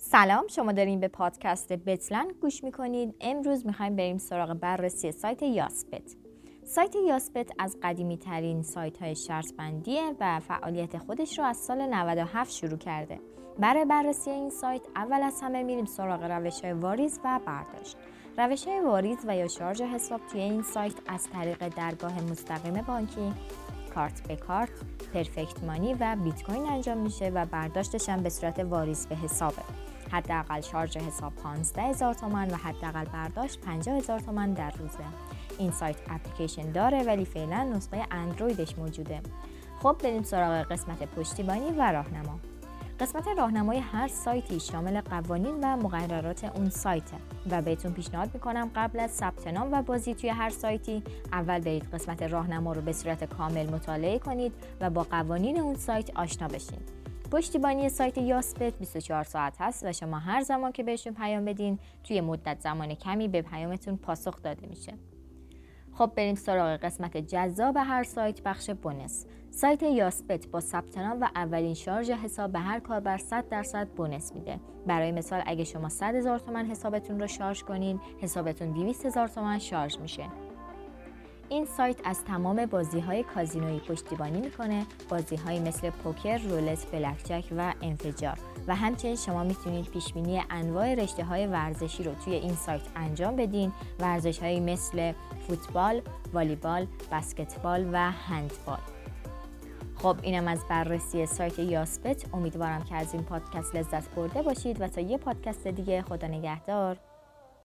سلام، شما دارین به پادکست بتلند گوش میکنید. امروز میخوایم بریم سراغ بررسی سایت یاسپت. سایت یاسپت از قدیمی ترین سایت های شرط بندیه و فعالیت خودش رو از سال 97 شروع کرده. برای بررسی این سایت اول از همه میریم سراغ روش های واریز و برداشت. روش های واریز و یا شارژ حساب توی این سایت از طریق درگاه مستقیم بانکی، کارت به کارت، پرفکت مانی و بیت کوین انجام میشه و برداشتش هم به صورت واریز به حسابه. حداقل شارژ حساب 15,000 تومان و حداقل برداشت 50,000 تومان در روزه. این سایت اپلیکیشن داره ولی فعلا نسخه اندرویدش موجوده. خب بریم سراغ قسمت پشتیبانی و راهنما. قسمت راهنمای هر سایتی شامل قوانین و مقررات اون سایته و بهتون پیشنهاد میکنم قبل از ثبت نام و بازی توی هر سایتی اول برید قسمت راهنما رو به صورت کامل مطالعه کنید و با قوانین اون سایت آشنا بشین. پشتیبانی سایت یاسپت 24 ساعت هست و شما هر زمان که بهشون پیام بدین توی مدت زمان کمی به پیامتون پاسخ داده میشه. خب بریم سراغ قسمت جذاب هر سایت، بخش بونس. سایت یاسپت با ثبت نام و اولین شارژ حساب به هر کاربر 100% بونس میده. برای مثال اگه شما 100,000 تومان حسابتون رو شارژ کنین، حسابتون 200,000 تومان شارژ میشه. این سایت از تمام بازی‌های کازینویی پشتیبانی میکنه، بازی‌هایی مثل پوکر، رولت، بلکجک و انفجار. و همچنین شما میتونید پیشبینی انواع رشته‌های ورزشی رو توی این سایت انجام بدین، ورزش‌هایی مثل فوتبال، والیبال، بسکتبال و هندبال. خب اینم از بررسی سایت یاسپت. امیدوارم که از این پادکست لذت برده باشید و تا یه پادکست دیگه، خدا نگهدار.